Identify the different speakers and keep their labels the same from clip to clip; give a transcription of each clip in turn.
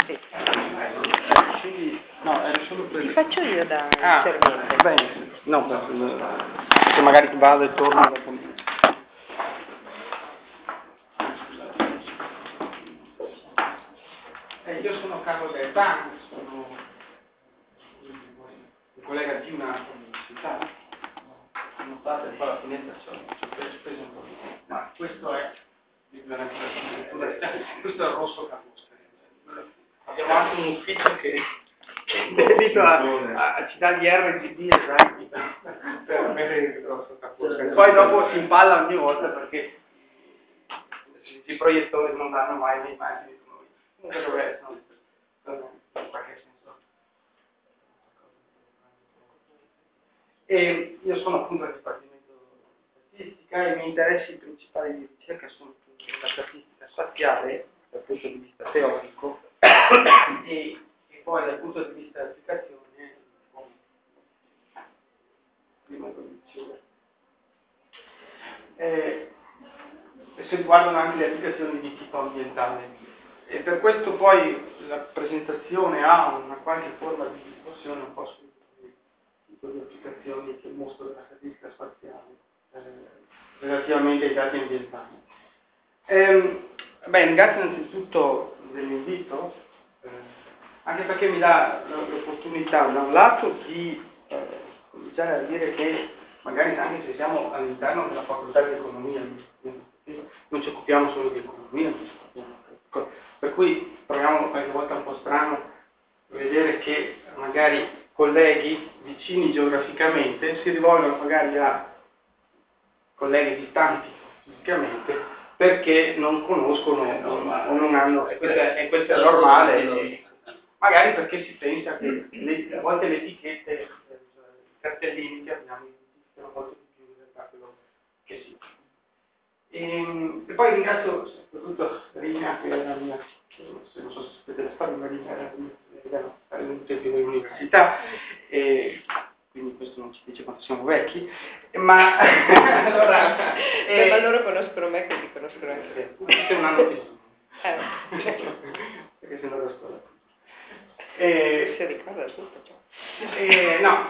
Speaker 1: Sì.
Speaker 2: Quindi, no, era solo per...
Speaker 1: Ti faccio io da intervento.
Speaker 2: Bene, no, perché magari vado e torno dopo. Io sono Carlo Gaetano, sono un collega di una università, notate qua la finestra, ci ho preso un po' di tempo, ma questo è questo è il rosso Capusca. Abbiamo anche un ufficio che dedito a ci dà gli RGB esatti per avere il rosso Capusca. Poi dopo si impalla ogni volta perché i proiettori non danno mai le immagini. Comunque dovrebbe essere in qualche senso. E io sono appunto al Dipartimento di Statistica e i miei interessi principali di ricerca sono la statistica spaziale dal punto di vista teorico e poi dal punto di vista dell'applicazione prima lo dicevo. E se riguardano anche le applicazioni di tipo ambientale. E per questo poi la presentazione ha una qualche forma di discussione un po' sul tipo di applicazioni che mostro della statistica spaziale relativamente ai dati ambientali. Ringrazio innanzitutto dell'invito, anche perché mi dà l'opportunità da un lato di cominciare a dire che magari anche se siamo all'interno della facoltà di economia, non ci occupiamo solo di economia, per cui troviamo qualche volta un po' strano vedere che magari colleghi vicini geograficamente si rivolgono magari a colleghi distanti fisicamente perché non conoscono o non hanno, e questo è normale, magari perché si pensa che a volte le etichette, i cartellini che abbiamo identificano molto di più in realtà quello che si. E poi ringrazio soprattutto Rina, che era la mia, non so se sapete la storia, ma Rina era dell'università, e quindi questo non ci dice quanto siamo vecchi, ma allora...
Speaker 1: ma loro conoscono me, quindi conoscono anche te.
Speaker 2: C'è un anno più. Perché sei andato a scuola.
Speaker 1: Si ricorda tutto ciò.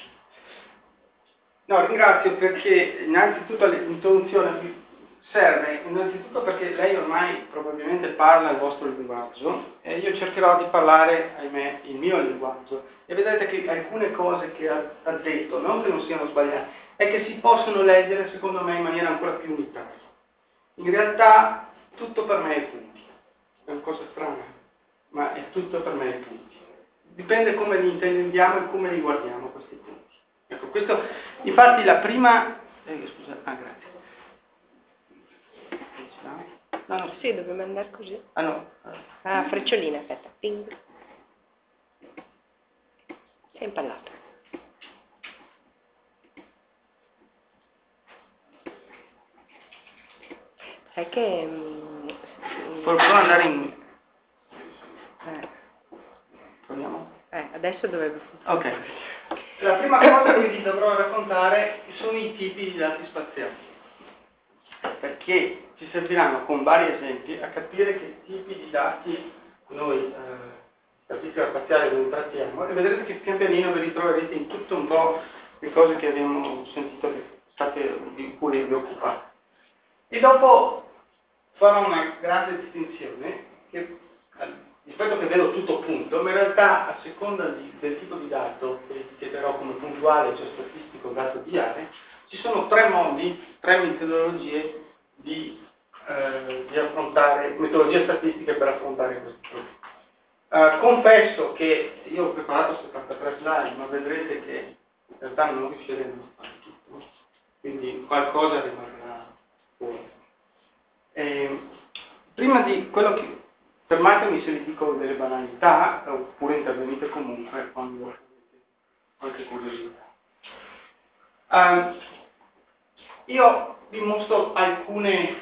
Speaker 2: No, ringrazio perché innanzitutto l'introduzione serve innanzitutto perché lei ormai probabilmente parla il vostro linguaggio e io cercherò di parlare, ahimè, il mio linguaggio. E vedrete che alcune cose che ha detto, non che non siano sbagliate, è che si possono leggere secondo me in maniera ancora più unitaria. In realtà tutto per me è punti. È una cosa strana, ma è tutto per me è punti. Dipende come li intendiamo e come li guardiamo questi punti. Ecco, questo, infatti la prima... grazie. No.
Speaker 1: Sì, dobbiamo andare così.
Speaker 2: No.
Speaker 1: Frecciolina, aspetta. Ping. È impallato. Sai che...
Speaker 2: Proviamo ad andare in... Proviamo?
Speaker 1: Adesso dovrebbe funzionare.
Speaker 2: Ok. La prima cosa che vi dovrò raccontare sono i tipi di dati spaziali. Perché ci serviranno con vari esempi a capire che tipi di dati noi, statistica spaziale, noi trattiamo, e vedrete che pian pianino vi ritroverete in tutto un po' le cose che abbiamo sentito di cui vi occupate. E dopo farò una grande distinzione che rispetto che vedo tutto punto, ma in realtà a seconda del tipo di dato che eticheterò come puntuale, cioè statistico, dato di aree, ci sono tre modi, tre metodologie di affrontare, metodologie statistiche per affrontare questi problemi. Confesso che io ho preparato 73 slide, ma vedrete che in realtà non riusciremo a fare tutto, quindi qualcosa rimarrà fuori. Prima di quello che... Fermatemi se vi dico delle banalità, oppure intervenite comunque quando avete qualche curiosità. Io vi mostro alcuni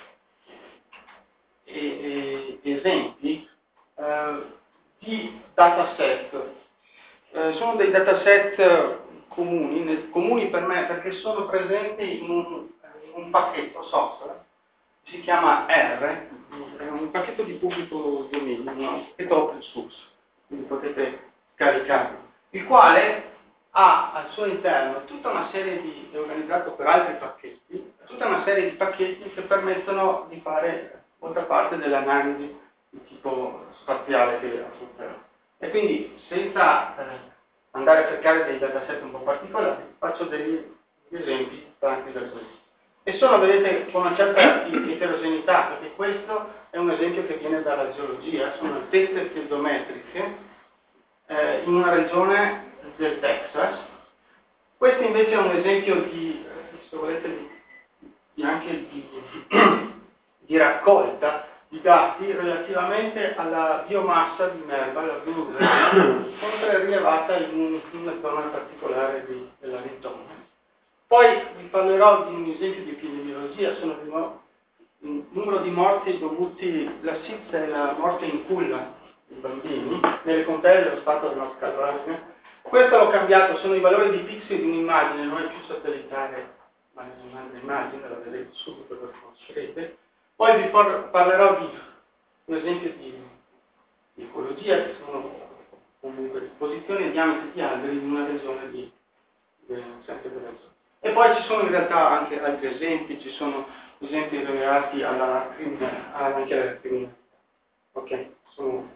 Speaker 2: esempi di dataset. Sono dei dataset comuni per me perché sono presenti in un pacchetto software, si chiama R, è un pacchetto di pubblico dominio, un pacchetto completamente open source, quindi potete scaricarlo, il quale ha al suo interno tutta una serie di, è organizzato per altri pacchetti, tutta una serie di pacchetti che permettono di fare molta parte dell'analisi di tipo spaziale che affronterò. E quindi, senza andare a cercare dei dataset un po' particolari, faccio degli esempi tanti da questo. E sono, vedete, con una certa eterogeneità, perché questo è un esempio che viene dalla geologia, sono altezze piezometriche in una regione del Texas. Questo invece è un esempio di, se volete, anche di raccolta di dati relativamente alla biomassa di merda, la sempre rilevata in una zona particolare della regione. Poi vi parlerò di un esempio di epidemiologia, sono il numero di morti dovuti alla SIDS e la morte in culla dei bambini nelle contee dello stato della North Carolina. Questo l'ho cambiato, sono i valori di pixel di un'immagine, non è più satellitare, ma è un'altra immagine, la vedrete subito, la conoscerete. Poi vi parlerò di un esempio di ecologia, che sono comunque posizioni e diametri di alberi in una regione sempre della zona. E poi ci sono in realtà anche altri esempi, ci sono esempi relati anche alla criminalità. Ok, sono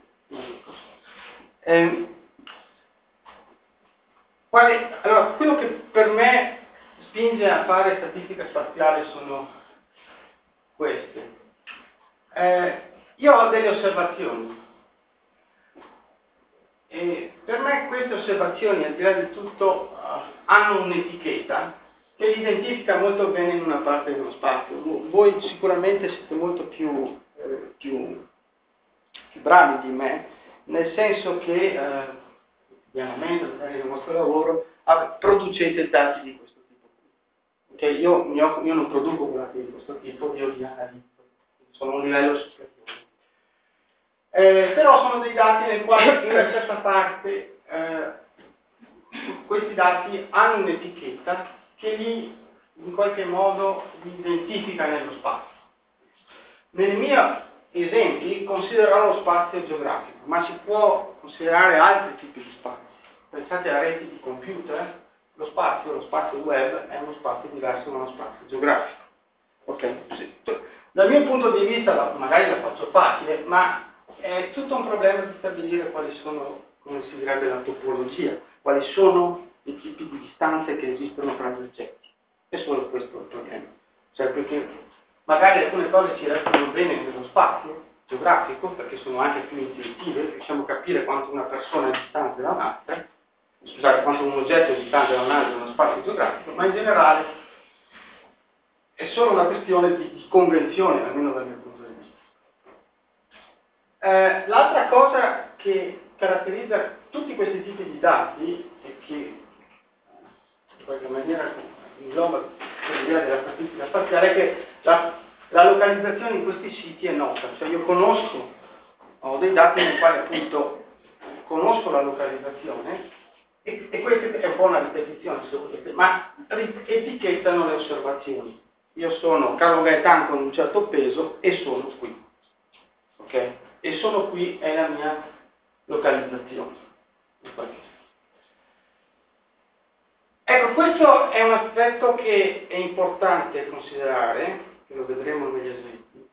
Speaker 2: allora, quello che per me spinge a fare statistica spaziale sono queste. Io ho delle osservazioni e per me queste osservazioni, al di là di tutto, hanno un'etichetta che li identifica molto bene in una parte dello spazio. Voi sicuramente siete molto più bravi di me, nel senso che quotidianamente, magari nel vostro lavoro, producete dati di questo tipo. Okay? Io non produco dati di questo tipo, io li analizzo, sono a un livello superiore. Però sono dei dati nel quale in una certa parte questi dati hanno un'etichetta che li in qualche modo li identifica nello spazio. Nei miei esempi considererò lo spazio geografico, ma si può considerare altri tipi di spazio. Pensate a reti di computer, lo spazio web è uno spazio diverso da uno spazio geografico. Ok? Dal mio punto di vista, magari la faccio facile, ma è tutto un problema di stabilire quali sono, come si direbbe, la topologia, quali sono i tipi di distanze che esistono tra gli oggetti. È solo questo il problema. Cioè, perché magari alcune cose ci restano bene nello spazio geografico, perché sono anche più intuitive, riusciamo a capire quanto una persona è distante da un'altra, scusate, quanto un oggetto è distante da un altro nello spazio geografico, ma in generale è solo una questione di convenzione, almeno dal mio punto di vista. L'altra cosa che caratterizza tutti questi tipi di dati e che in qualche maniera ingloba l'idea della statistica spaziale è che la localizzazione di questi siti è nota, cioè io ho dei dati nei quali appunto conosco la localizzazione e questa è un po' una ripetizione se volete, ma etichettano le osservazioni. Io sono Carlo Gaetan con un certo peso e sono qui, ok? E sono qui è la mia localizzazione. Ecco, questo è un aspetto che è importante considerare, che lo vedremo negli esempi,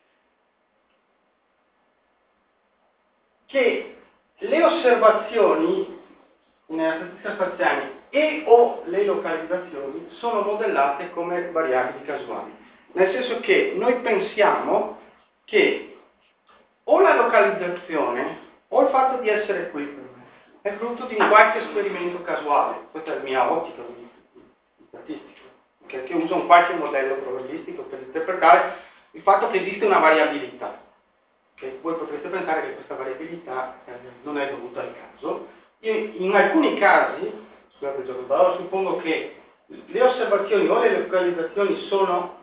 Speaker 2: che le osservazioni nella statistica spaziale e o le localizzazioni sono modellate come variabili casuali, nel senso che noi pensiamo che o la localizzazione o il fatto di essere qui per me è frutto di un qualche esperimento casuale. Questa è la mia ottica di statistica, okay? Che usa un qualche modello probabilistico per interpretare il fatto che esiste una variabilità. Okay? Voi potreste pensare che questa variabilità non è dovuta al caso. In alcuni casi, scusate il gioco di parole, suppongo che le osservazioni o le localizzazioni sono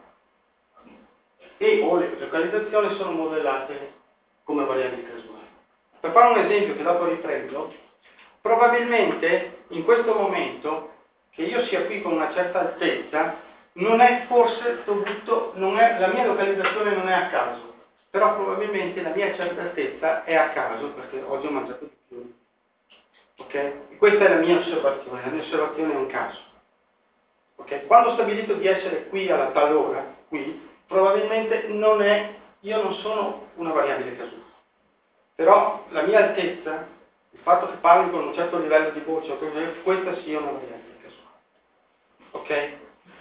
Speaker 2: modellate come variabili casuali. Per fare un esempio che dopo riprendo, probabilmente in questo momento che io sia qui con una certa altezza non è forse dovuto, la mia localizzazione non è a caso, però probabilmente la mia certezza è a caso, perché oggi ho mangiato di più. Ok? E questa è la mia osservazione è un caso. Ok? Quando ho stabilito di essere qui alla tal ora, qui, probabilmente io non sono una variabile casuale. Però la mia altezza, il fatto che parli con un certo livello di voce, questa sia una variabile casuale. Ok?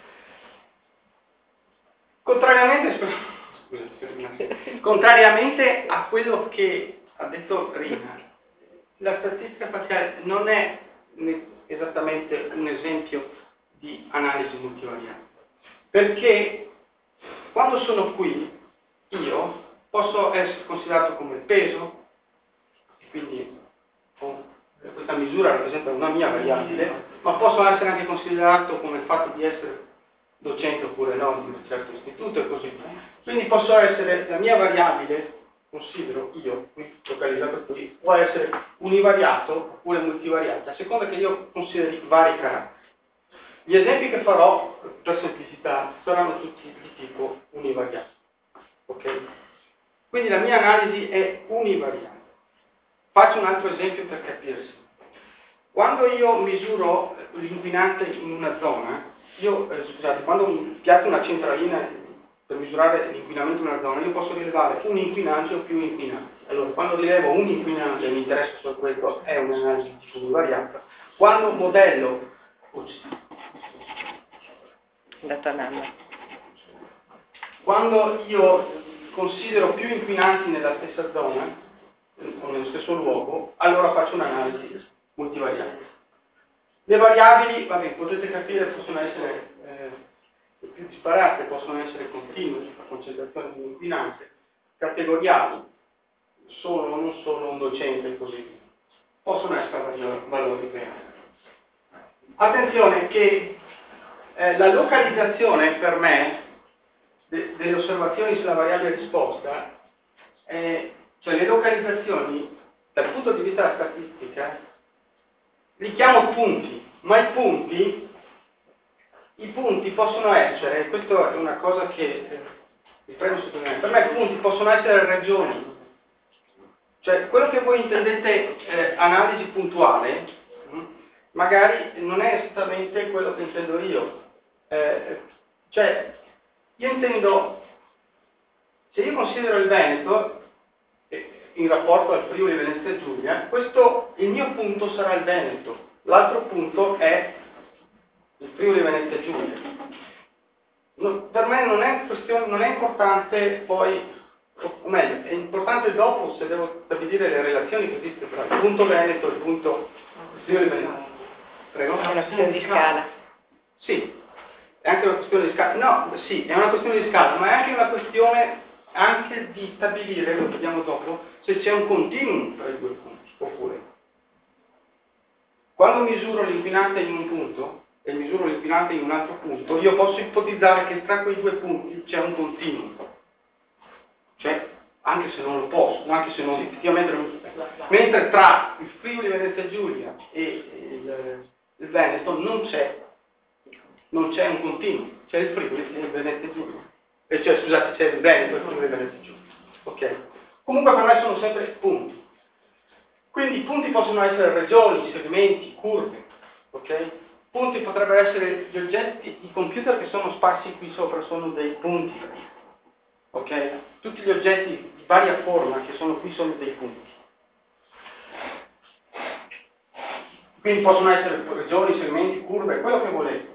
Speaker 2: Contrariamente a quello che ha detto prima, la statistica parziale non è esattamente un esempio di analisi multivariate, perché quando sono qui io posso essere considerato come peso, e quindi questa misura rappresenta una mia variabile, ma posso essere anche considerato come il fatto di essere docente oppure no di un certo istituto e così via. Quindi posso essere, la mia variabile, considero io, qui localizzato qui, può essere univariato oppure multivariata, a seconda che io consideri vari caratteri. Gli esempi che farò, per semplicità, saranno tutti di tipo univariato. Ok? Quindi la mia analisi è univariata. Faccio un altro esempio per capirsi. Quando io misuro l'inquinante in una zona, quando piazzo una centralina per misurare l'inquinamento in una zona, io posso rilevare un inquinante o più inquinanti. Allora, quando rilevo un inquinante e mi interessa solo questo, è un'analisi di tipo univariata. Quando modello quando io considero più inquinanti nella stessa zona o nello stesso luogo, allora faccio un'analisi multivariata. Le variabili, vabbè, potete capire, possono essere più disparate, possono essere continue sulla concentrazione di un inquinante, categoriali, sono o non sono un docente e così via. Possono essere valori reali. Attenzione che la localizzazione per me delle osservazioni sulla variabile risposta, cioè le localizzazioni dal punto di vista della statistica, li chiamo punti, ma i punti possono essere, questa è una cosa che vi prego sottolineare, per me i punti possono essere regioni, cioè quello che voi intendete analisi puntuale, magari non è esattamente quello che intendo io. Cioè, io intendo, se io considero il Veneto in rapporto al Friuli Venezia e Giulia, il mio punto sarà il Veneto, l'altro punto è il Friuli Venezia Giulia. Per me non è importante poi, o meglio, è importante dopo se devo stabilire le relazioni che esistono tra il punto Veneto e il punto Friuli Venezia. Prego?
Speaker 1: È una questione di scala.
Speaker 2: Sì, è anche una questione di scala. No, sì, è una questione di scala, ma è anche una questione anche di stabilire, lo vediamo dopo, se c'è un continuum tra i due punti, oppure. Quando misuro l'inquinante in un punto e misuro l'inquinante in un altro punto, io posso ipotizzare che tra quei due punti c'è un continuum. Cioè, anche se non lo posso, anche se non effettivamente non lo posso. Mentre tra il Friuli Venezia Giulia e il Veneto non c'è un continuum, c'è il Friuli e il Venezia Giulia. Scusate, c'è il Veneto e il Friuli Venezia Giulia. Ok? Comunque per me sono sempre punti. Quindi i punti possono essere regioni, segmenti, curve, ok? Punti potrebbero essere gli oggetti, i computer che sono sparsi qui sopra sono dei punti, ok? Tutti gli oggetti di varia forma che sono qui sono dei punti. Quindi possono essere regioni, segmenti, curve, quello che volete.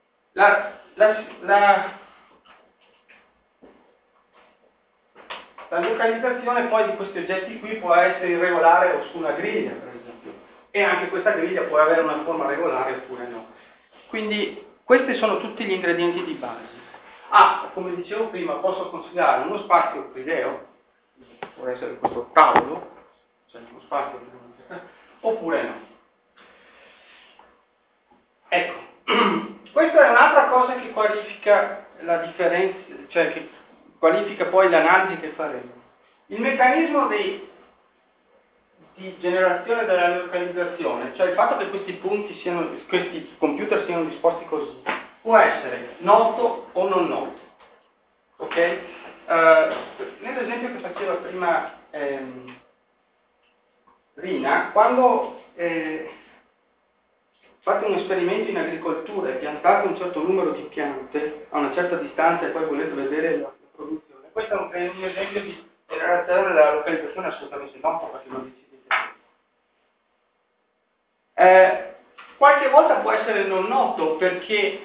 Speaker 2: La localizzazione poi di questi oggetti qui può essere irregolare o su una griglia, per esempio, e anche questa griglia può avere una forma regolare oppure no. Quindi questi sono tutti gli ingredienti di base. Come dicevo prima, posso considerare uno spazio euclideo, può essere questo tavolo, cioè uno spazio oppure no. Ecco, questa è un'altra cosa che qualifica la differenza, cioè che qualifica poi l'analisi che faremo. Il meccanismo di generazione della localizzazione, cioè il fatto che questi computer siano disposti così, può essere noto o non noto. Ok? nell'esempio che faceva prima Rina, quando fate un esperimento in agricoltura e piantate un certo numero di piante a una certa distanza e poi volete vedere la produzione, questo è un esempio di generazione della localizzazione assolutamente nota, perché non decidete. Qualche volta può essere non noto perché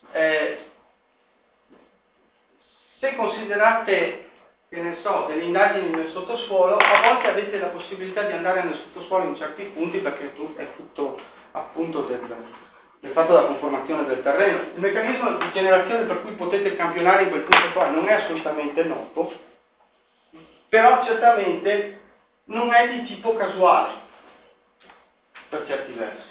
Speaker 2: se considerate, che ne so, delle indagini nel sottosuolo, a volte avete la possibilità di andare nel sottosuolo in certi punti perché è frutto appunto del fatto della conformazione del terreno. Il meccanismo di generazione per cui potete campionare in quel punto qua non è assolutamente noto, però certamente non è di tipo casuale per certi versi.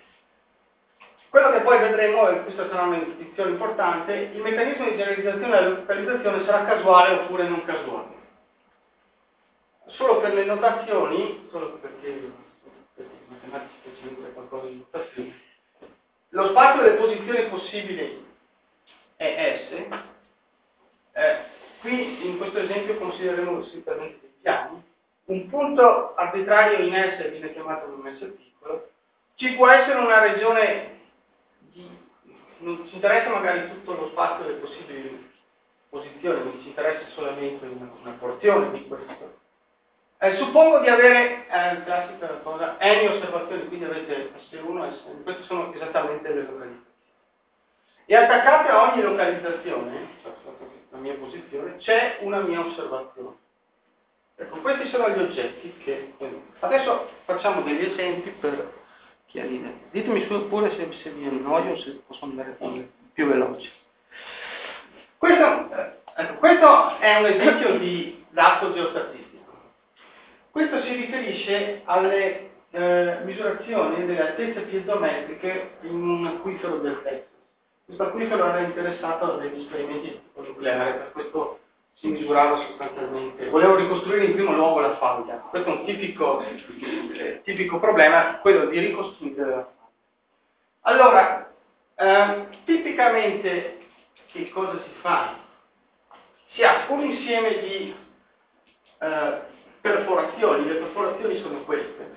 Speaker 2: Quello che poi vedremo, e questa sarà un'indicazione importante, il meccanismo di generalizzazione della localizzazione sarà casuale oppure non casuale. Solo per le notazioni, solo perché i matematici ci dicono qualcosa di notazioni, lo spazio delle posizioni possibili è S. Qui in questo esempio considereremo semplicemente dei piani. Un punto arbitrario in S viene chiamato un S piccolo. Ci può essere una regione non ci interessa magari tutto lo spazio delle possibili posizioni, non ci interessa solamente una porzione di questo. Suppongo di avere, classica cosa, n osservazioni, quindi avete S1 e S2, queste sono esattamente le localizzazioni. E attaccate a ogni localizzazione, cioè la mia posizione, c'è una mia osservazione. Ecco, questi sono gli oggetti che... Adesso facciamo degli esempi per chiarire. Ditemi pure se vi annoio, se posso andare più veloce. Questo è un esempio di dato geostatistico. Questo si riferisce alle misurazioni delle altezze piezometriche in un acquifero del Texas. Questo acquifero era interessato a degli esperimenti di tipo nucleare, per questo si misurava sostanzialmente. Volevo ricostruire in primo luogo la faglia. Questo è un tipico problema, quello di ricostruire la faglia. Allora, tipicamente che cosa si fa? Si ha un insieme di perforazioni, le perforazioni sono queste.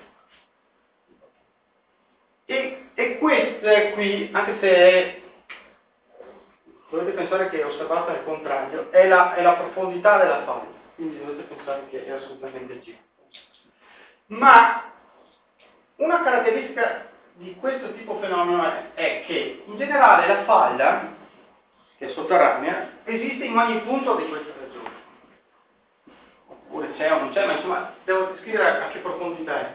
Speaker 2: E queste qui, anche se dovete pensare che è osservata al contrario, è la profondità della faglia, quindi dovete pensare che è assolutamente G. Ma una caratteristica di questo tipo di fenomeno è che in generale la faglia, che è sotterranea, esiste in ogni punto di questa regione. Oppure c'è o non c'è, ma insomma devo descrivere a che profondità è.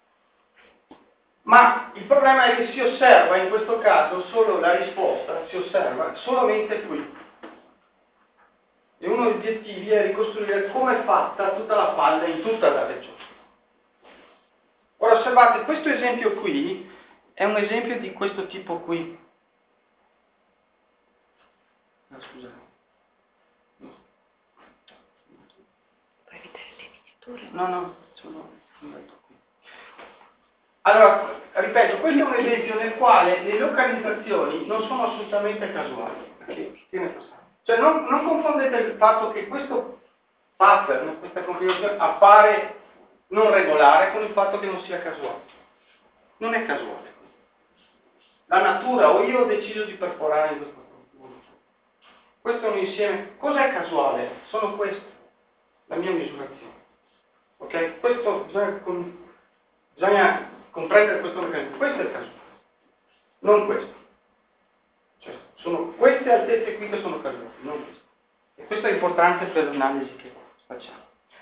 Speaker 2: Ma il problema è che si osserva in questo caso solo la risposta, si osserva solamente qui. E uno degli obiettivi è ricostruire come è fatta tutta la faglia in tutta la regione. Ora osservate, questo esempio qui è un esempio di questo tipo qui. Scusate.
Speaker 1: Puoi vedere le miniature?
Speaker 2: No, sono andato qui. Allora, ripeto, questo è un esempio nel quale le localizzazioni non sono assolutamente casuali. Cioè non confondete il fatto che questo pattern, questa configurazione appare non regolare con il fatto che non sia casuale. Non è casuale. La natura o io ho deciso di perforare in questo modo. Questo è un insieme. Cos'è casuale? Sono queste, la mia misurazione. Ok? Questo bisogna comprendere questo meccanismo. Questo è casuale, non questo. Cioè, sono queste altezze qui che sono casuali, non queste. E questo è importante per l'analisi che facciamo.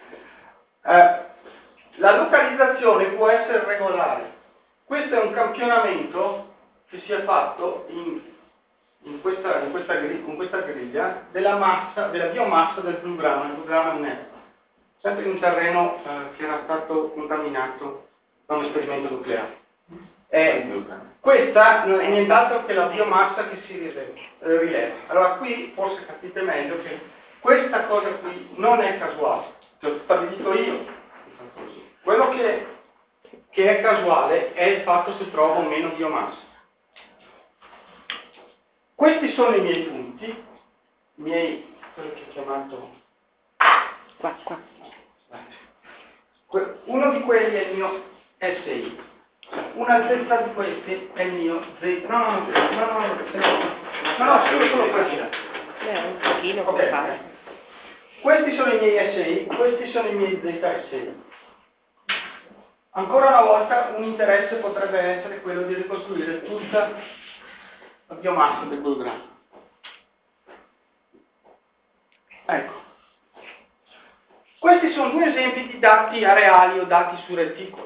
Speaker 2: La localizzazione può essere regolare. Questo è un campionamento che si è fatto con questa griglia della biomassa del plurama. Il plurama è un'erba, sempre in un terreno che era stato contaminato da un esperimento nucleare. Questa non è nient'altro che la biomassa che si rileva. Allora qui forse capite meglio che questa cosa qui non è casuale, lo stabilito io. Quello che è casuale è il fatto se trovo meno biomassa. Questi sono i miei punti, quello che ho chiamato
Speaker 1: Qua.
Speaker 2: Uno di quelli è il mio SI. Un'altezza di questi è il mio Z. No, solo questo.
Speaker 1: Un pochino
Speaker 2: Ok.
Speaker 1: fare.
Speaker 2: Questi sono i miei SI, questi sono i miei ZSI. Ancora una volta un interesse potrebbe essere quello di ricostruire tutta la biomassa del programma. Ecco. Questi sono due esempi di dati areali o dati su reticoli.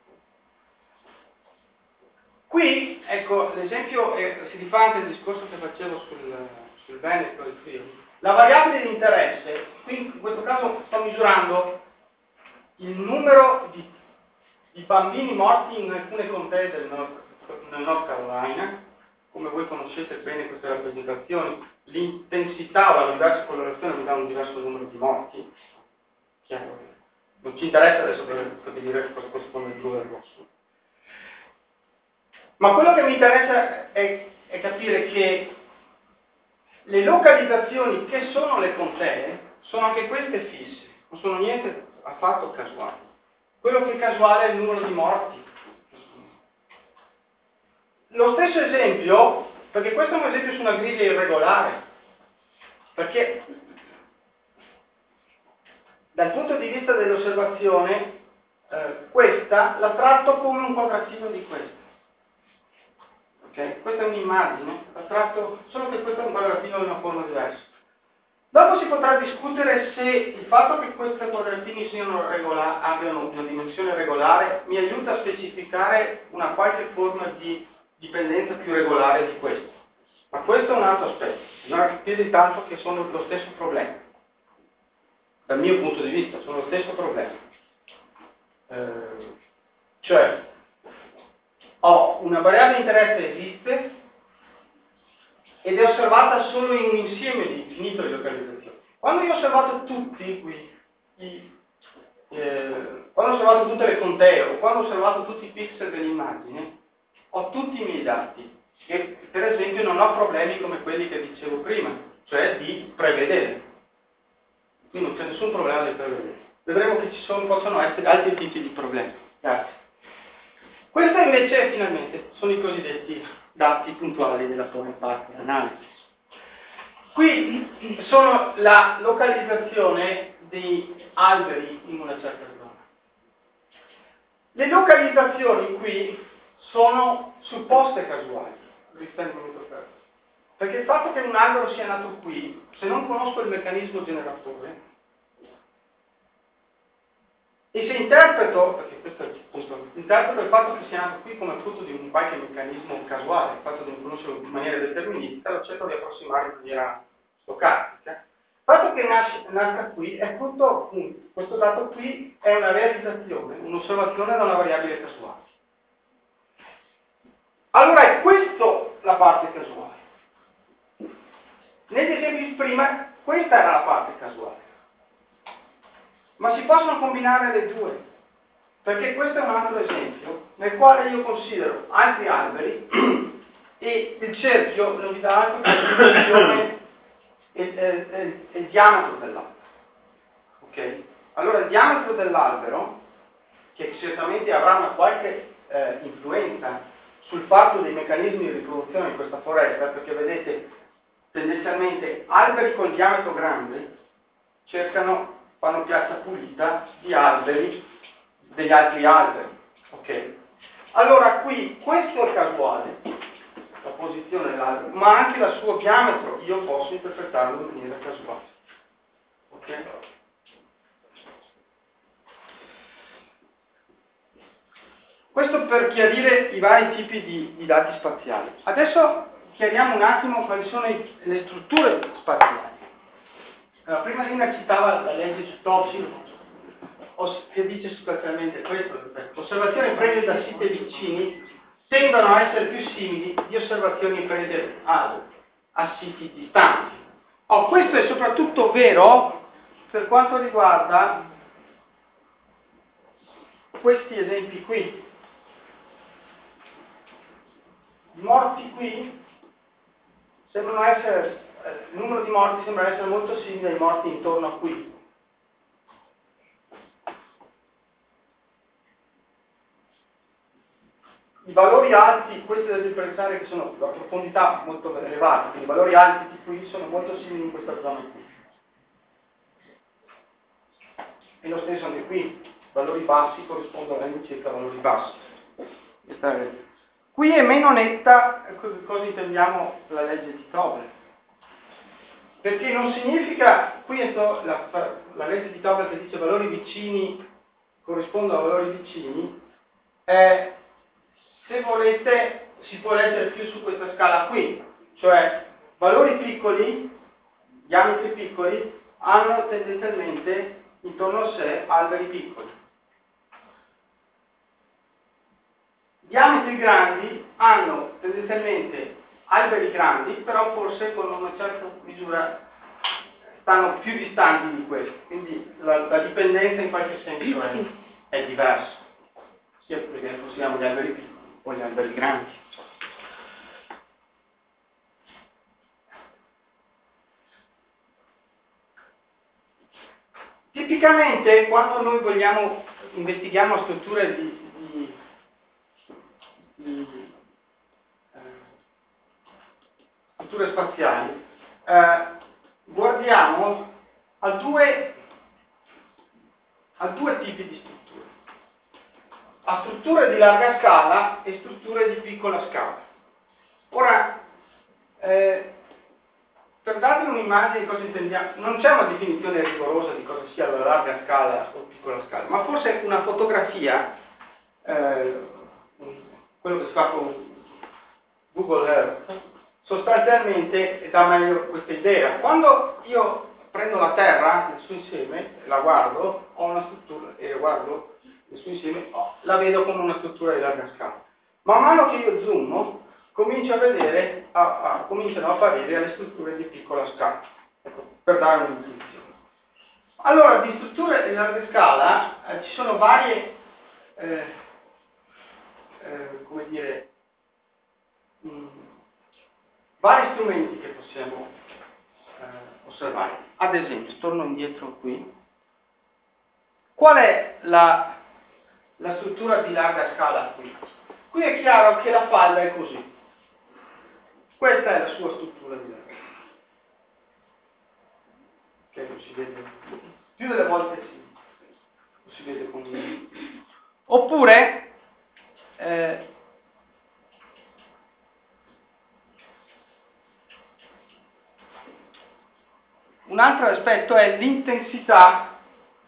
Speaker 2: Qui, ecco, l'esempio si rifà anche al discorso che facevo sul Veneto e il Friuli. La variabile di interesse, qui in questo caso sto misurando il numero di bambini morti in alcune contee del North Carolina. Come voi conoscete bene queste rappresentazioni, l'intensità o la diversa colorazione mi dà un diverso numero di morti. Chiaro? Non ci interessa adesso dire cosa corrisponde il blu e il rosso. Ma quello che mi interessa è capire che le localizzazioni che sono le contee sono anche queste fisse, non sono niente affatto casuali. Quello che è casuale è il numero di morti. Lo stesso esempio, perché questo è un esempio su una griglia irregolare, perché dal punto di vista dell'osservazione questa la tratto come un quadratino di questa. Okay? Questa è un'immagine, la tratto, solo che questo è un quadratino di una forma diversa. Dopo si potrà discutere se il fatto che questi quadratini abbiano una dimensione regolare mi aiuta a specificare una qualche forma di dipendenza più regolare di questo. Ma questo è un altro aspetto, non più di tanto che sono lo stesso problema. Dal mio punto di vista sono lo stesso problema. Cioè, ho una variabile di interesse esiste ed è osservata solo in un insieme di infinito di localizzazioni. Quando io ho osservato tutti qui, quando ho osservato tutte le contee o quando ho osservato tutti i pixel dell'immagine, ho tutti i miei dati e per esempio non ho problemi come quelli che dicevo prima, cioè di prevedere. Qui non c'è nessun problema di prevedere. Vedremo che possono essere altri tipi di problemi. Grazie. Questi invece finalmente sono i cosiddetti dati puntuali della forma parte analisi. Qui sono la localizzazione dei alberi in una certa zona. Le localizzazioni qui sono supposte casuali, perché il fatto che un albero sia nato qui, se non conosco il meccanismo generatore, e se interpreto, perché questo è il punto, interpreto il fatto che sia nato qui come frutto di un qualche meccanismo casuale, il fatto di non conoscerlo in maniera deterministica, lo cerco di approssimare in maniera stocastica. Il fatto che nasca qui è frutto, appunto, questo dato qui è una realizzazione, un'osservazione da una variabile casuale. Allora è questo la parte casuale. Negli esempi prima, questa era la parte casuale. Ma si possono combinare le due, perché questo è un altro esempio nel quale io considero altri alberi e il cerchio non vi dà altro che la dimensione e il diametro dell'albero. Ok? Allora il diametro dell'albero, che certamente avrà una qualche influenza sul fatto dei meccanismi di riproduzione in questa foresta, perché vedete tendenzialmente alberi con diametro grande fanno piazza pulita di alberi degli altri alberi. Ok? Allora qui questo è casuale, la posizione dell'albero, ma anche il suo diametro io posso interpretarlo in maniera casuale. Ok? Questo per chiarire i vari tipi di dati spaziali. Adesso chiariamo un attimo quali sono le strutture spaziali. Allora, prima Lina citava la legge su Topsil, che dice sostanzialmente questo: osservazioni prese da siti vicini tendono a essere più simili di osservazioni prese a siti distanti. Questo è soprattutto vero per quanto riguarda questi esempi qui. I morti qui sembrano essere, il numero di morti sembra essere molto simile ai morti intorno a qui. i valori alti, questi da differenziare che sono a profondità molto elevate, quindi i valori alti tipo I sono molto simili in questa zona qui. E lo stesso anche qui, valori bassi corrispondono all'incirca a valori bassi. Qui è meno netta cosa intendiamo la legge di Tobler. Perché non significa, qui è la legge di Tobler che dice valori vicini corrispondono a valori vicini, se volete si può leggere più su questa scala qui, cioè valori piccoli, diametri piccoli, hanno tendenzialmente intorno a sé alberi piccoli. Diametri grandi hanno tendenzialmente alberi grandi, però forse con una certa misura stanno più distanti di questo, quindi la dipendenza in qualche senso è diversa, sia perché possiamo gli alberi piccoli o gli alberi grandi. Tipicamente quando noi investighiamo strutture strutture spaziali, guardiamo a due tipi di strutture, a strutture di larga scala e strutture di piccola scala. Ora, per darvi un'immagine di cosa intendiamo, non c'è una definizione rigorosa di cosa sia la larga scala o piccola scala, ma forse una fotografia, quello che si fa con Google Earth, sostanzialmente dà meglio questa idea. Quando io prendo la Terra nel suo insieme, la guardo, ho una struttura, e guardo nel suo insieme, la vedo come una struttura di larga scala. Man mano che io zoom, comincio a vedere, cominciano a apparire le strutture di piccola scala, ecco, per dare un'intuizione. Allora, di strutture di larga scala ci sono varie, come dire, vari strumenti che possiamo osservare. Ad esempio, torno indietro qui. Qual è la struttura di larga scala qui? Qui è chiaro che la falla è così. Questa è la sua struttura di larga scala. Che non si vede, più delle volte non si vede con il... Oppure un altro aspetto è l'intensità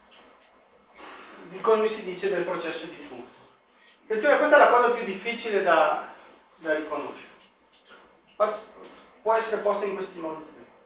Speaker 2: di come si dice del processo diffuso. Questa è la cosa più difficile da riconoscere. Può essere posta in questi modi.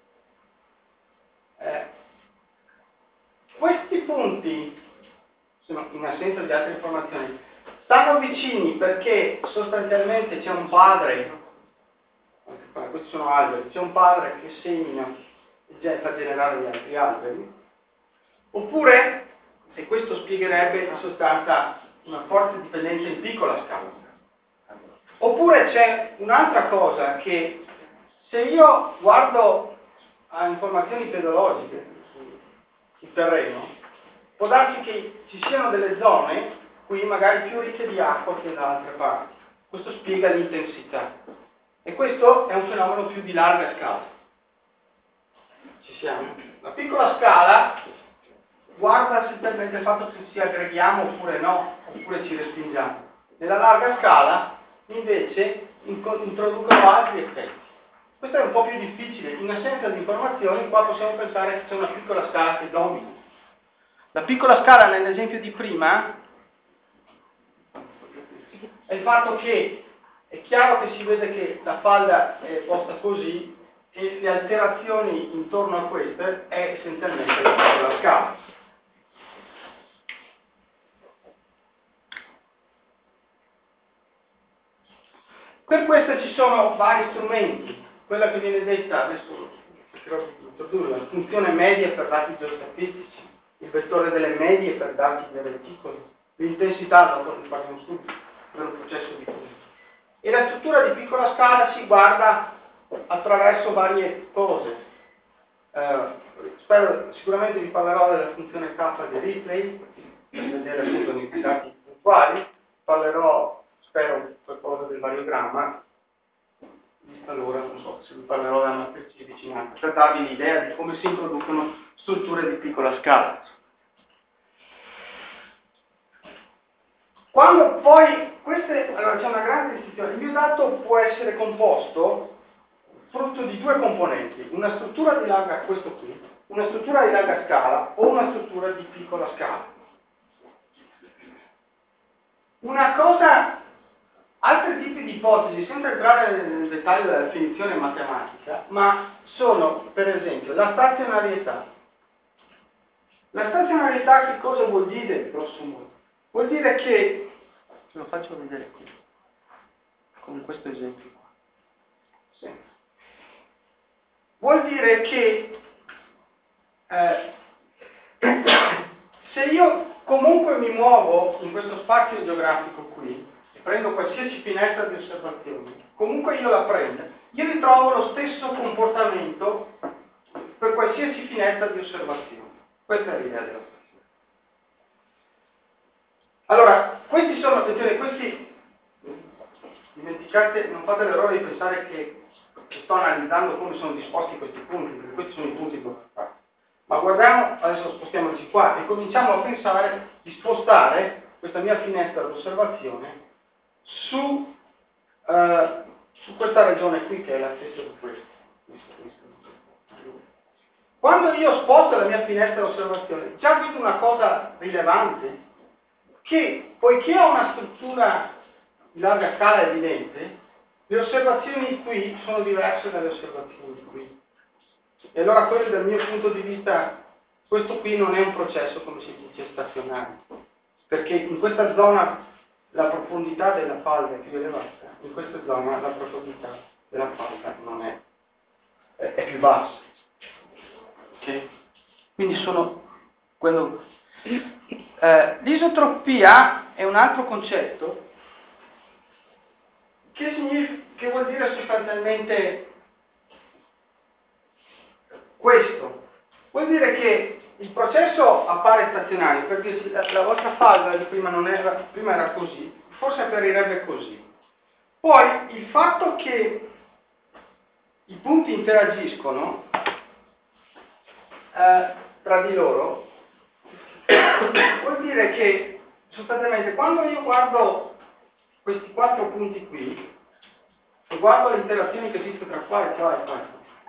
Speaker 2: Questi punti, in assenza di altre informazioni, stanno vicini perché sostanzialmente c'è un padre, questi sono alberi, c'è un padre che semina e fa generare gli altri alberi, oppure, e questo spiegherebbe in sostanza una forte dipendenza in piccola scala, oppure c'è un'altra cosa che se io guardo a informazioni pedologiche sul terreno, può darsi che ci siano delle zone qui magari più ricche di acqua che da altre parti. Questo spiega l'intensità. E questo è un fenomeno più di larga scala. Ci siamo. La piccola scala guarda semplicemente il fatto che ci aggreghiamo oppure no, oppure ci respingiamo. Nella larga scala, invece, introducono altri effetti. Questo è un po' più difficile. In assenza di informazioni, qua possiamo pensare che c'è una piccola scala che domina. La piccola scala, nell'esempio di prima, è il fatto che è chiaro che si vede che la falda è posta così e le alterazioni intorno a queste è essenzialmente la piccola scala. Per questo ci sono vari strumenti. Quella che viene detta, adesso cercherò di introdurla, la funzione media per dati geostatistici, il vettore delle medie per dati dei reticoli, l'intensità, dopo ne parliamo subito, per un processo di cura. E la struttura di piccola scala si guarda attraverso varie cose. Sicuramente vi parlerò della funzione K di Ripley, per vedere appunto i dati puntuali, parlerò, spero, per variogramma, vista l'ora, non so se vi parlerò della matrice di vicinanza, per darvi l'idea di come si introducono strutture di piccola scala. Quando poi allora c'è una grande distinzione, il mio dato può essere composto frutto di due componenti, una struttura di larga, questo qui, una struttura di larga scala o una struttura di piccola scala. Una cosa, altri tipi di ipotesi, senza entrare nel dettaglio della definizione matematica, ma sono per esempio la stazionarietà. La stazionarietà che cosa vuol dire, grosso modo? Vuol dire che, ve lo faccio vedere qui, con questo esempio qua. Sì. Vuol dire che se io comunque mi muovo in questo spazio geografico qui, e prendo qualsiasi finestra di osservazione, comunque io la prendo, io ritrovo lo stesso comportamento per qualsiasi finestra di osservazione. Questa è l'idea della stazione. Allora, questi sono, attenzione, questi, dimenticate, non fate l'errore di pensare che sto analizzando come sono disposti questi punti, perché questi sono i punti bloccati. Ma guardiamo, adesso spostiamoci qua e cominciamo a pensare di spostare questa mia finestra d'osservazione su questa regione qui che è la stessa di questa. Quando io sposto la mia finestra d'osservazione, già vedo una cosa rilevante, che poiché ho una struttura di larga scala evidente, le osservazioni qui sono diverse dalle osservazioni qui. E allora quello dal mio punto di vista, questo qui non è un processo, come si dice, stazionario, perché in questa zona la profondità della falda è più elevata, in questa zona la profondità della falda non è più bassa. Okay? Quindi sono quello. L'isotropia è un altro concetto che vuol dire sostanzialmente questo. Vuol dire che il processo appare stazionario perché la vostra falda di prima era così, forse apparirebbe così. Poi il fatto che i punti interagiscono tra di loro vuol dire che sostanzialmente quando io guardo questi 4 punti qui e guardo le interazioni che esistono tra qua e qua e qua,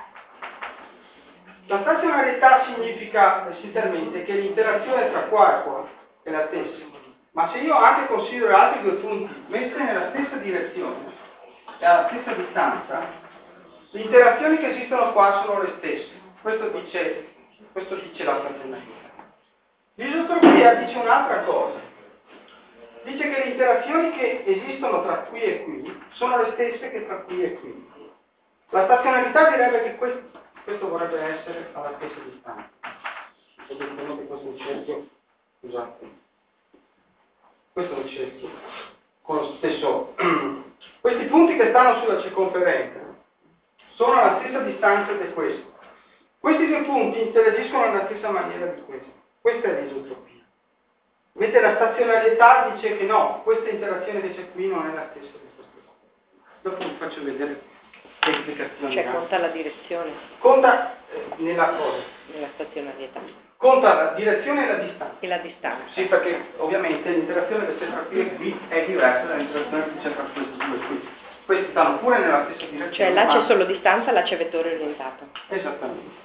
Speaker 2: la stazionarietà significa essenzialmente che l'interazione tra qua e qua è la stessa, ma se io anche considero altri 2 punti messi nella stessa direzione e alla stessa distanza, le interazioni che esistono qua sono le stesse. Questo dice la stazionarietà. L'isotropia dice un'altra cosa. Dice che le interazioni che esistono tra qui e qui sono le stesse che tra qui e qui. La stazionarietà direbbe che questo vorrebbe essere alla stessa distanza. Vedete che questo è un cerchio, scusate, questo è un cerchio con lo stesso. Questi punti che stanno sulla circonferenza sono alla stessa distanza di questo. Questi 2 punti interagiscono nella stessa maniera di questo. Questa è l'isotropia. Mentre la stazionarietà dice che no, questa interazione che c'è qui non è la stessa di questo. Dopo vi faccio vedere le implicazioni.
Speaker 1: Cioè conta la direzione.
Speaker 2: Conta nella cosa.
Speaker 1: Nella stazionarietà.
Speaker 2: Conta la direzione e la distanza.
Speaker 1: E la distanza.
Speaker 2: Sì, perché ovviamente l'interazione che c'è tra qui e qui è diversa dall'interazione che c'è tra questi 2 qui. Questi stanno pure nella stessa direzione.
Speaker 1: Cioè là c'è solo distanza, là c'è vettore orientato.
Speaker 2: Esattamente.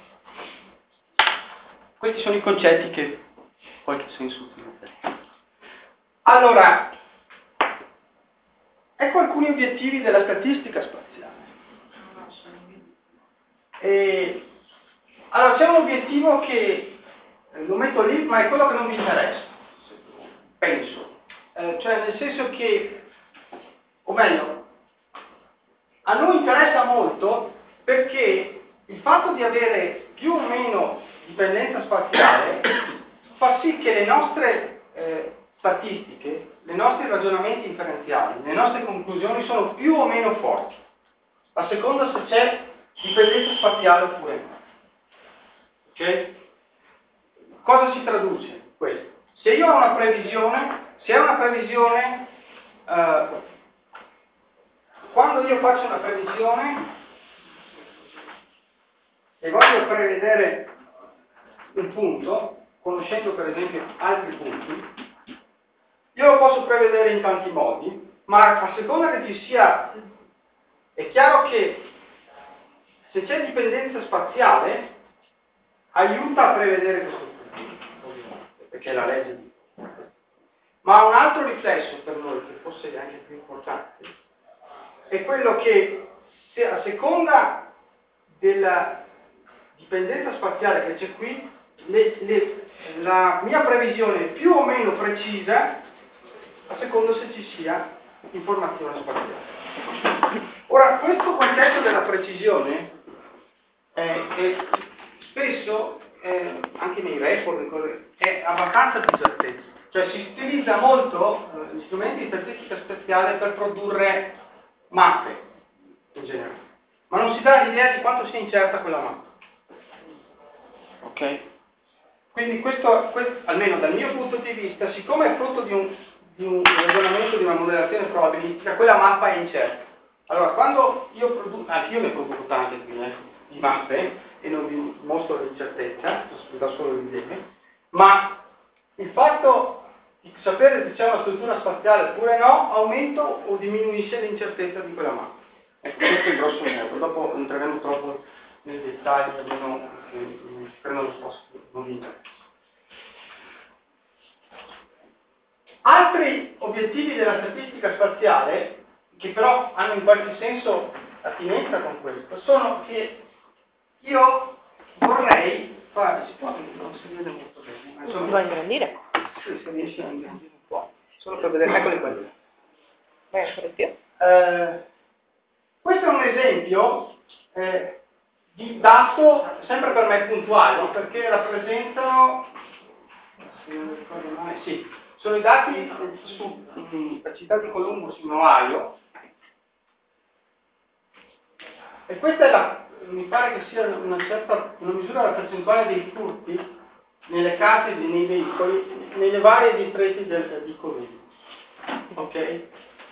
Speaker 2: Questi sono i concetti che qualche senso utilizzano. Allora, ecco alcuni obiettivi della statistica spaziale. Allora, c'è un obiettivo che lo metto lì, ma è quello che non mi interessa, penso. Cioè, nel senso che, o meglio, a noi interessa molto perché il fatto di avere più o meno dipendenza spaziale fa sì che le nostre statistiche, i nostri ragionamenti inferenziali, le nostre conclusioni sono più o meno forti, a seconda se c'è dipendenza spaziale oppure no. Ok? Cosa si traduce questo? Se io ho una previsione, se è una previsione quando io faccio una previsione e voglio prevedere un punto, conoscendo per esempio altri punti, io lo posso prevedere in tanti modi, ma a seconda che ci sia, è chiaro che se c'è dipendenza spaziale aiuta a prevedere questo punto, ovviamente, perché è la legge di... Ma un altro riflesso per noi, che forse è anche più importante, è quello che se a seconda della dipendenza spaziale che c'è qui, la mia previsione è più o meno precisa a seconda se ci sia informazione spaziale. Ora, questo concetto della precisione è spesso, anche nei report, è abbastanza di certezza. Cioè si utilizza molto gli strumenti di statistica spaziale per produrre mappe, in genere. Ma non si dà l'idea di quanto sia incerta quella mappa. Ok? Quindi questo, almeno dal mio punto di vista, siccome è frutto di un ragionamento, di una modellazione probabilistica, quella mappa è incerta. Allora, quando io produco, anche io ne produco tante qui, di mappe, e non vi mostro l'incertezza, da solo l'idea, ma il fatto di sapere se c'è una struttura spaziale oppure no, aumenta o diminuisce l'incertezza di quella mappa. Ecco, questo è il grosso modo. Dopo entreremo troppo nei dettagli, almeno che prendono lo sposto, non vi interessa. Altri obiettivi della statistica spaziale, che però hanno in qualche senso attinenza con questo, sono che io vorrei fare, non si vede molto bene,
Speaker 1: si può ingrandire?
Speaker 2: Sì, se riesci a ingrandire un po', solo per vedere, eccoli quelli.
Speaker 1: Vai ancora più?
Speaker 2: Questo è un esempio di dato, sempre per me puntuale, perché rappresentano, se non ricordo male, sì, sono i dati sulla città di Columbus in Ohio, e questa è mi pare che sia una misura della percentuale dei furti nelle case, nei veicoli, nelle varie distretti di Columbus. Ok?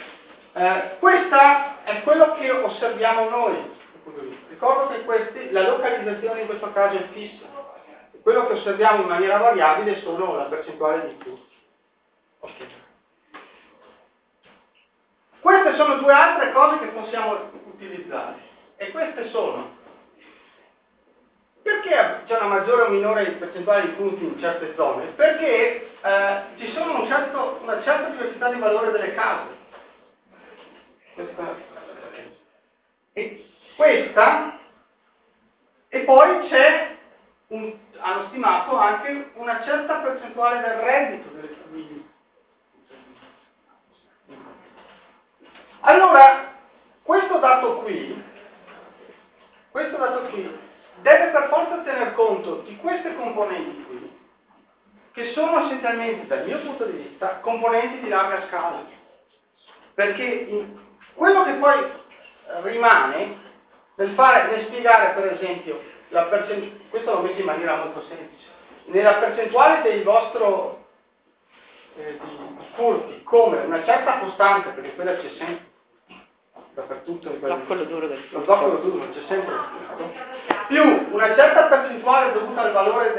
Speaker 2: Questa è quello che osserviamo noi. Ricordo che la localizzazione in questo caso è fissa. Quello che osserviamo in maniera variabile sono la percentuale di furti. Okay. Queste sono due altre cose che possiamo utilizzare. E queste sono: perché c'è una maggiore o minore percentuale di furti in certe zone? Perché ci sono una certa diversità di valore delle case. E poi hanno stimato anche una certa percentuale del reddito delle famiglie. Allora, questo dato qui deve per forza tener conto di queste componenti qui, che sono essenzialmente, dal mio punto di vista, componenti di larga scala. Perché quello che poi rimane nel spiegare, per esempio, questo l'ho messo in maniera molto semplice, nella percentuale del vostro di furti, come una certa costante, perché quella c'è sempre, dappertutto,
Speaker 1: lo zoccolo duro del
Speaker 2: lo zoccolo duro c'è sempre, più una certa percentuale dovuta al valore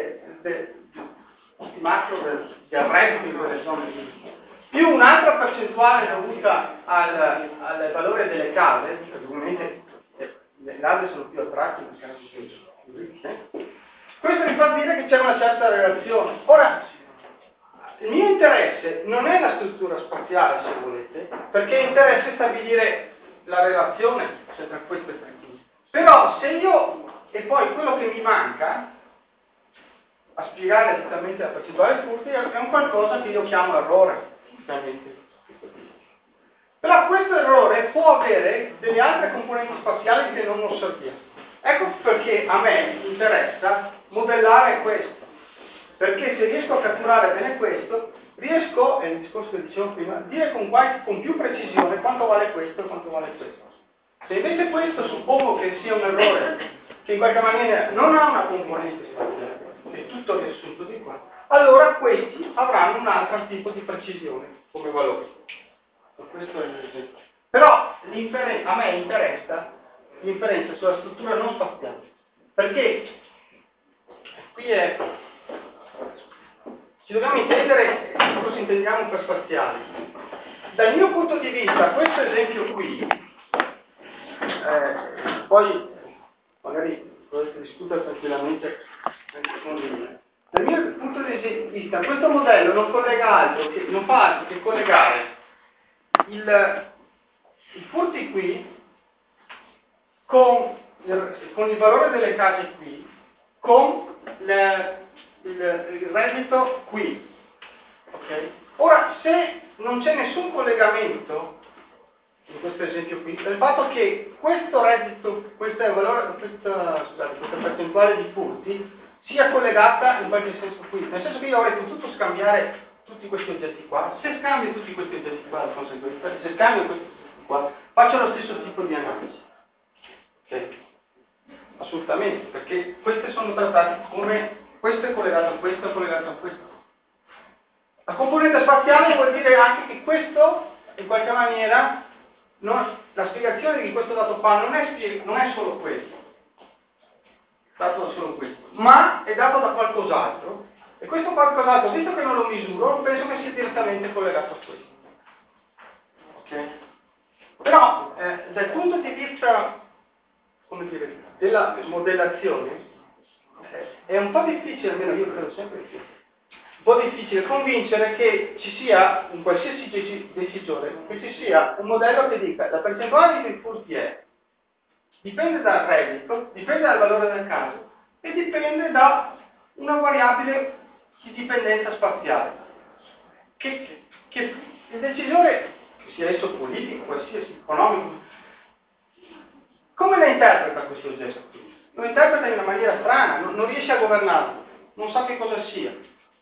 Speaker 2: macro del reddito in quelle zone lì, più un'altra percentuale dovuta al valore delle case, perché ovviamente le case sono più attratti, più ricche. Questo mi fa dire che c'è una certa relazione. Ora, il mio interesse non è la struttura spaziale, se volete, perché interessa stabilire la relazione tra queste tre cose. Però se e poi quello che mi manca a spiegare esattamente la percentuale di furti è un qualcosa che io chiamo errore. Però questo errore può avere delle altre componenti spaziali che non osserviamo. Ecco perché a me interessa modellare questo, perché se riesco a catturare bene questo, riesco, è il discorso che dicevo prima, a dire con più precisione quanto vale questo e quanto vale questo. Se invece questo suppongo che sia un errore, che in qualche maniera non ha una componente spaziale, è tutto riassunto di qua, allora questi avranno un altro tipo di precisione come valore. Questo è l'esempio. Però a me interessa l'inferenza sulla struttura non spaziale, perché qui ci dobbiamo intendere cosa intendiamo per spaziale. Dal mio punto di vista, questo esempio qui, poi magari potete discutere tranquillamente anche con me. Dal mio punto di vista, questo modello non collega altro che, non fa altro che collegare i furti qui con il valore delle case qui, con il reddito qui. Okay? Ora, se non c'è nessun collegamento in questo esempio qui, del fatto che questo reddito, questa percentuale di furti sia collegata in qualche senso qui, nel senso che io avrei potuto scambiare tutti questi oggetti qua, se scambio tutti questi oggetti qua, se scambio questi oggetti qua, faccio lo stesso tipo di analisi. Okay? Assolutamente, perché queste sono trattate come questo è collegato a questo, è collegato a questo. La componente spaziale vuol dire anche che questo, in qualche maniera, la spiegazione di questo dato qua non è solo questo, dato da solo questo, ma è dato da qualcos'altro, e questo qualcos'altro, visto che non lo misuro, penso che sia direttamente collegato a questo. Ok? Però, dal punto di vista, come dire, della modellazione, è un po' difficile, almeno io credo sempre che un po' difficile convincere che ci sia, in qualsiasi decisione, che ci sia un modello che dica la percentuale di furti è, dipende dal reddito, dipende dal valore del caso e dipende da una variabile di dipendenza spaziale. Che il decisore, che sia esso politico, qualsiasi economico, come la interpreta questo gesto? Lo interpreta in una maniera strana, non riesce a governarlo, non sa che cosa sia.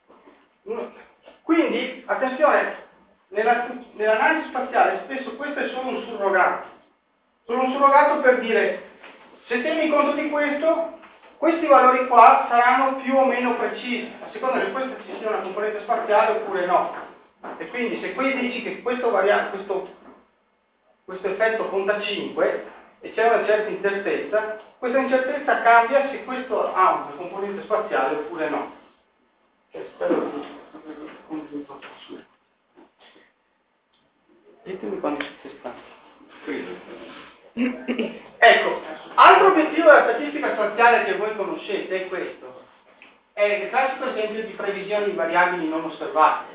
Speaker 2: Quindi, attenzione, nell'analisi spaziale spesso questo è solo un surrogato per dire, se tieni conto di questo, questi valori qua saranno più o meno precisi, a seconda che questa ci sia una componente spaziale oppure no. E quindi se qui dici che questo effetto conta 5 e c'è una certa incertezza, questa incertezza cambia se questo ha una componente spaziale oppure no. Spero di convinto. Ditemi quando siete stanchi. Ecco, altro obiettivo della statistica spaziale che voi conoscete è questo. È il classico esempio di previsioni di variabili non osservate.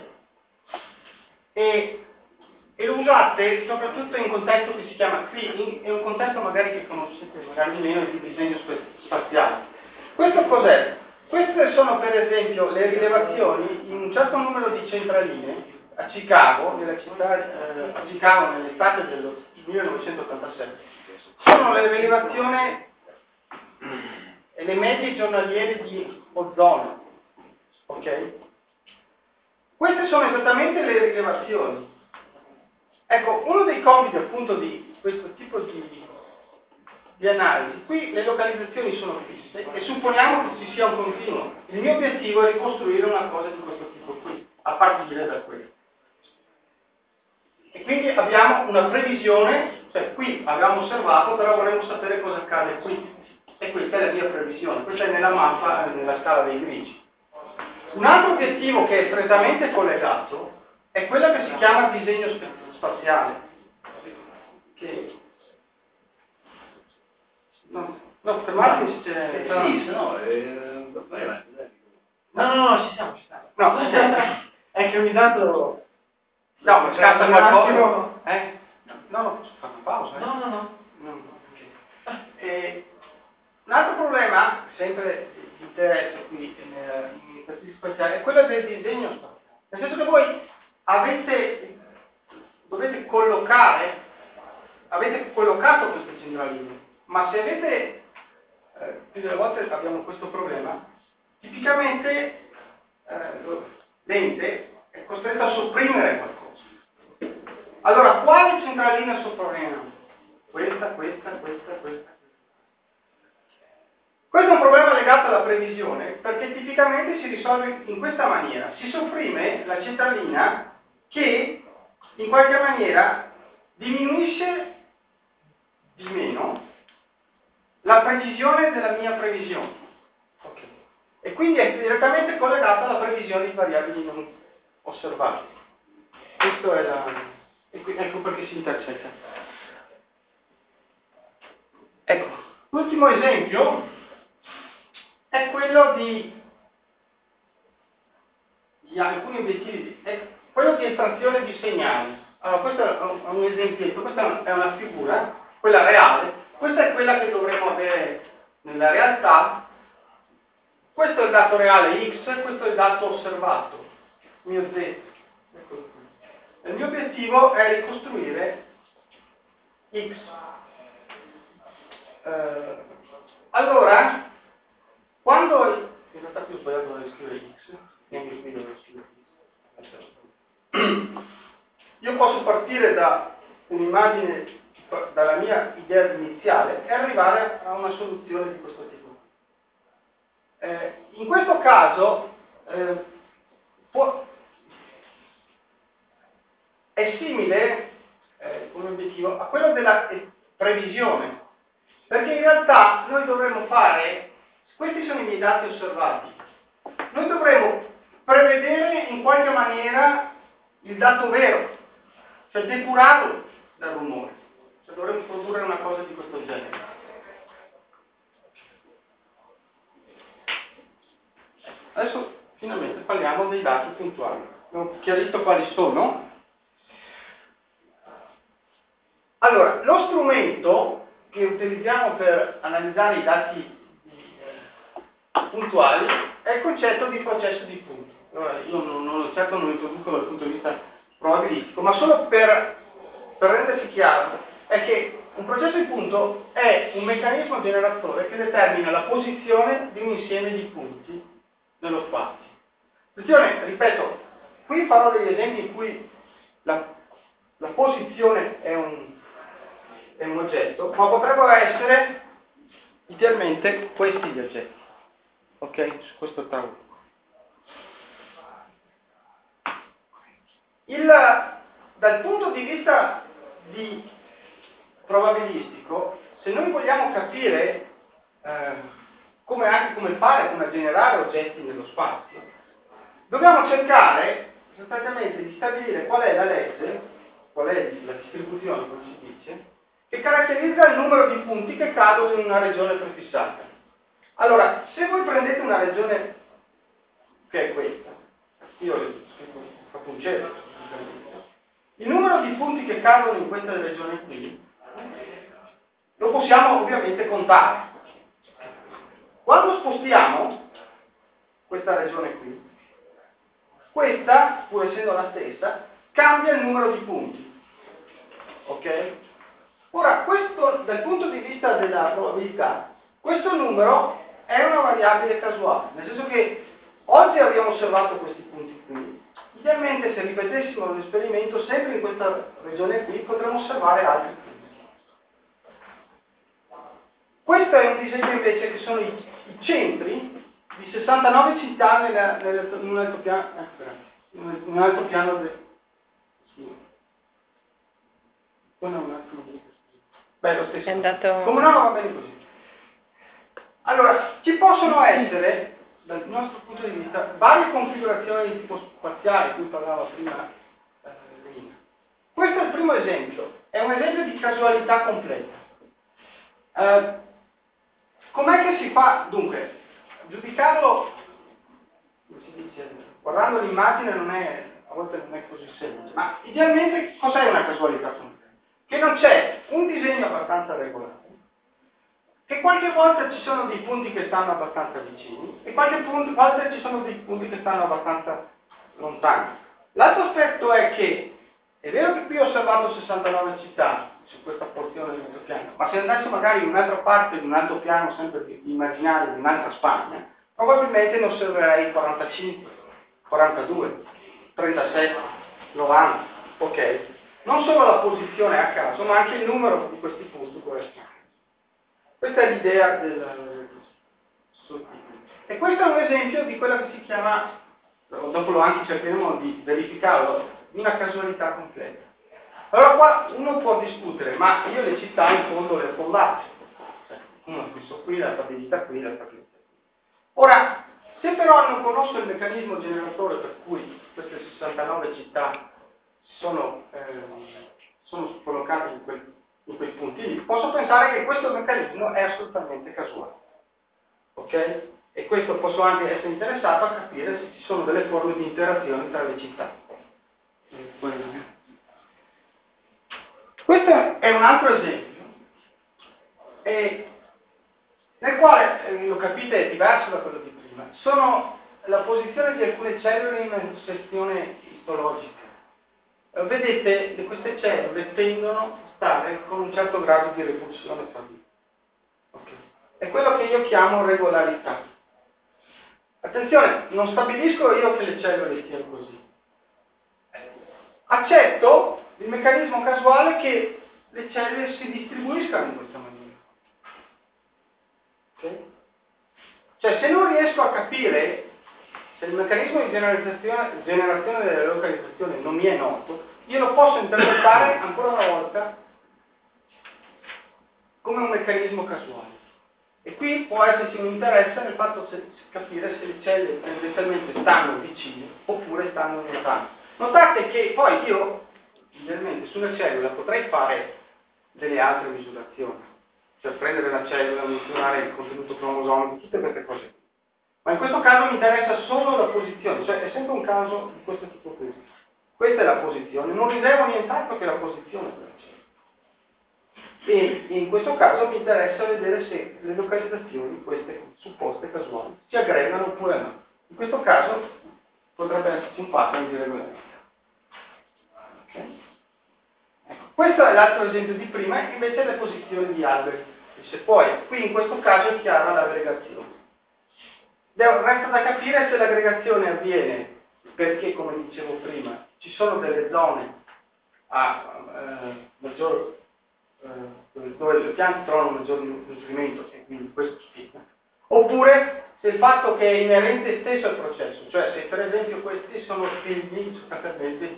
Speaker 2: E lo usate soprattutto in un contesto che si chiama cleaning, e un contesto magari che conoscete magari meno di disegno spaziale. Questo cos'è? Queste sono per esempio le rilevazioni in un certo numero di centraline a Chicago, nell'estate del 1987. Sono le rilevazioni e le medie giornaliere di ozono. Ok? Queste sono esattamente le rilevazioni. Ecco, uno dei compiti appunto di questo tipo di analisi, qui le localizzazioni sono fisse e supponiamo che ci sia un continuo. Il mio obiettivo è ricostruire una cosa di questo tipo qui, a partire da questo. E quindi abbiamo una previsione, cioè qui abbiamo osservato, però vorremmo sapere cosa accade qui. E questa è la mia previsione, questa è nella mappa, nella scala dei grigi. Un altro obiettivo che è strettamente collegato è quello che si chiama disegno spaziale. Che no, fermarmi se c'è... No, ci siamo. No, è che ogni tanto... No, ma scatta qualcosa. No, posso fare una pausa? No. Okay. Un altro problema, sempre di interesse qui in statistica spaziale, è quello del disegno spaziale. Nel senso che voi avete collocato queste centraline, ma se avete, più delle volte abbiamo questo problema, tipicamente l'ente è costretto a sopprimere qualcosa. Allora, quale centralina sopprimeremo? Questa. Questo è un problema legato alla previsione, perché tipicamente si risolve in questa maniera. Si sopprime la centralina che in qualche maniera diminuisce di meno la precisione della mia previsione. Okay. E quindi è direttamente collegata alla previsione di variabili non osservate. Questo è ecco perché si intercetta. Ecco, l'ultimo esempio è quello di alcuni obiettivi, è quello di estrazione di segnali. Allora, questo è un esempio, questa è una figura, quella reale, questa è quella che dovremmo avere nella realtà, questo è il dato reale x, questo è il dato osservato, mio z. Ecco. Il mio obiettivo è ricostruire x. Allora, quando in realtà qui ho sbagliato a scrivere x, neanche qui devo scrivere x. Io posso partire da un'immagine, dalla mia idea iniziale e arrivare a una soluzione di questo tipo. In questo caso è simile come obiettivo a quello della previsione, perché in realtà noi dovremmo fare, questi sono i miei dati osservati, noi dovremmo prevedere in qualche maniera il dato vero, cioè depurarlo dal rumore, cioè dovremmo produrre una cosa di questo genere. Adesso finalmente parliamo dei dati puntuali. Ho chiarito quali sono. Allora, lo strumento che utilizziamo per analizzare i dati puntuali è il concetto di processo di punti. Allora, io certo non lo introduco dal punto di vista probabilistico, ma solo per rendersi chiaro è che un processo di punto è un meccanismo generatore che determina la posizione di un insieme di punti nello spazio. Attenzione, ripeto, qui farò degli esempi in cui la posizione è un oggetto, ma potrebbero essere idealmente questi gli oggetti. Ok? Su questo tavolo. Dal punto di vista probabilistico, se noi vogliamo capire come fare, come generare oggetti nello spazio, dobbiamo cercare sostanzialmente di stabilire qual è la legge, qual è la distribuzione, come si dice, che caratterizza il numero di punti che cadono in una regione prefissata. Allora, se voi prendete una regione che è questa, io ho fatto un cerchio, il numero di punti che cadono in questa regione qui lo possiamo ovviamente contare. Quando spostiamo questa regione qui, questa, pur essendo la stessa, cambia il numero di punti. Ok? Ora, questo, dal punto di vista della probabilità, questo numero è una variabile casuale, nel senso che oggi abbiamo osservato questi punti qui, idealmente se ripetessimo l'esperimento sempre in questa regione qui potremmo osservare altri punti. Questo è un disegno invece che sono i centri di 69 città in un altopiano Beh, lo stesso.
Speaker 1: È andato...
Speaker 2: Come no, va bene così. Allora, ci possono essere, dal nostro punto di vista, varie configurazioni di tipo spaziale, di cui parlava prima Lina. Questo è il primo esempio, è un esempio di casualità completa. Com'è che si fa? Dunque, giudicarlo, come si dice, guardando l'immagine a volte non è così semplice, ma idealmente cos'è una casualità completa? Che non c'è un disegno abbastanza regolare, che qualche volta ci sono dei punti che stanno abbastanza vicini e qualche volta ci sono dei punti che stanno abbastanza lontani. L'altro aspetto è che è vero che qui ho osservato 69 città su questa porzione di altopiano, ma se andassi magari in un'altra parte di un altopiano sempre immaginario di un'altra Spagna, probabilmente ne osserverei 45, 42, 37, 90, ok? Non solo la posizione a caso, ma anche il numero di questi punti corrisponde. Questa è l'idea del e questo è un esempio di quella che si chiama, dopo lo anche cercheremo di verificarlo, di una casualità completa. Allora qua uno può discutere, ma io le città in fondo le ho fondate. Cioè, uno ha messo qui, la stabilità qui, la stabilità qui. Ora, se però non conosco il meccanismo generatore per cui queste 69 città sono collocate in quei punti lì, posso pensare che questo meccanismo è assolutamente casuale. Ok? E questo posso anche essere interessato a capire se ci sono delle forme di interazione tra le città. Questo è un altro esempio, nel quale, lo capite, è diverso da quello di prima. Sono la posizione di alcune cellule in una sezione istologica. Vedete, queste cellule tendono a stare con un certo grado di repulsione tra di loro. Okay. È quello che io chiamo regolarità. Attenzione, non stabilisco io che le cellule siano così. Accetto il meccanismo casuale che le cellule si distribuiscano in questa maniera. Okay? Cioè, se non riesco a capire, se il meccanismo di generazione delle localizzazioni non mi è noto, io lo posso interpretare ancora una volta come un meccanismo casuale. E qui può esserci un interesse nel fatto di capire se le cellule tendenzialmente stanno vicine oppure stanno lontane. Notate che poi io, idealmente, su una cellula potrei fare delle altre misurazioni, cioè prendere la cellula, misurare il contenuto cromosomico, tutte queste cose. Ma in questo caso mi interessa solo la posizione, cioè è sempre un caso di questo tipo qui. Questa è la posizione, non rilevo nient'altro che la posizione della cellula. E in questo caso mi interessa vedere se le localizzazioni, queste supposte casuali, si aggregano oppure no. In questo caso potrebbe esserci un pattern di regolarità. Okay. Ecco, questo è l'altro esempio di prima, invece le posizioni di alberi. E se poi, qui in questo caso è chiara l'aggregazione. Resta da capire se l'aggregazione avviene perché, come dicevo prima, ci sono delle zone maggior dove le piante trovano maggior nutrimento e quindi questo spiega, oppure se il fatto che è inerente stesso al processo, cioè se per esempio questi sono figli sostanzialmente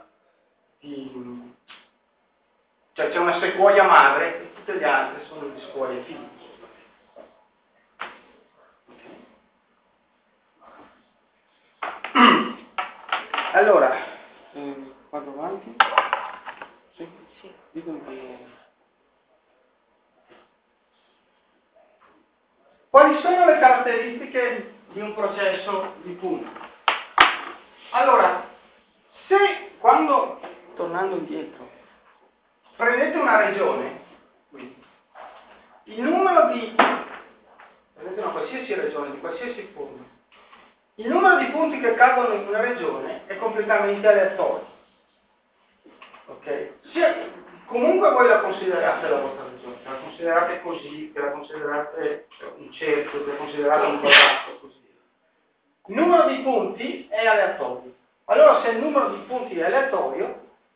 Speaker 2: cioè c'è una sequoia madre e tutte le altre sono le sequoie figli. Allora, vado avanti? Sì? Sì. Ditemi quando... Quali sono le caratteristiche di un processo di punti? Allora, se quando, tornando indietro, prendete una regione, quindi, il numero di, prendete una qualsiasi regione, di qualsiasi punto, il numero di punti che cadono in una regione è completamente aleatorio. Ok? Comunque voi la considerate la vostra regione, la considerate così, che la considerate un cerchio, che la considerate un quadrato, così. Il numero di punti è aleatorio. Allora, se il numero di punti è aleatorio,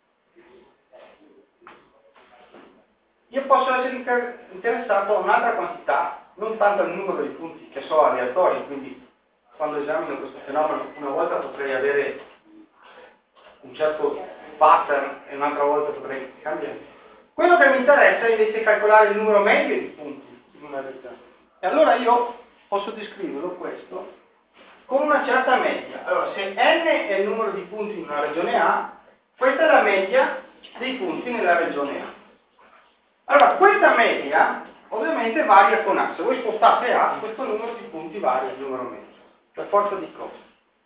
Speaker 2: io posso essere interessato a un'altra quantità, non tanto al numero di punti che sono aleatori, quindi quando esamino questo fenomeno una volta potrei avere un certo pattern e un'altra volta potrei cambiare. Quello che mi interessa è invece calcolare il numero medio di punti in una regione. E allora io posso descriverlo questo con una certa media. Allora, se n è il numero di punti in una regione A, questa è la media dei punti nella regione A. Allora, questa media ovviamente varia con A. Se voi spostate A, questo numero di punti varia il numero medio, per forza di cose.